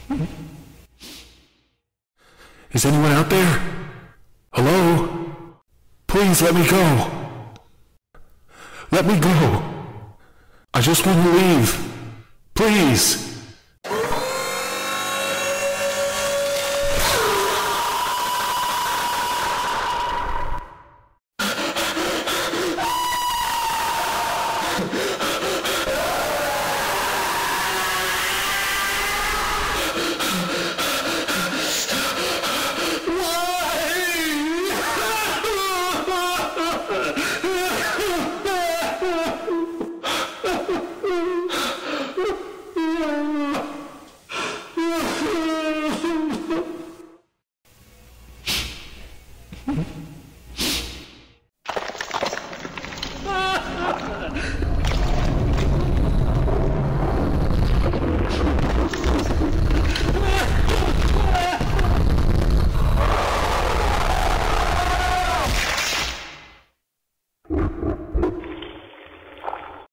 Is anyone out there? Hello? Please let me go. Let me go. I just want to leave. Please.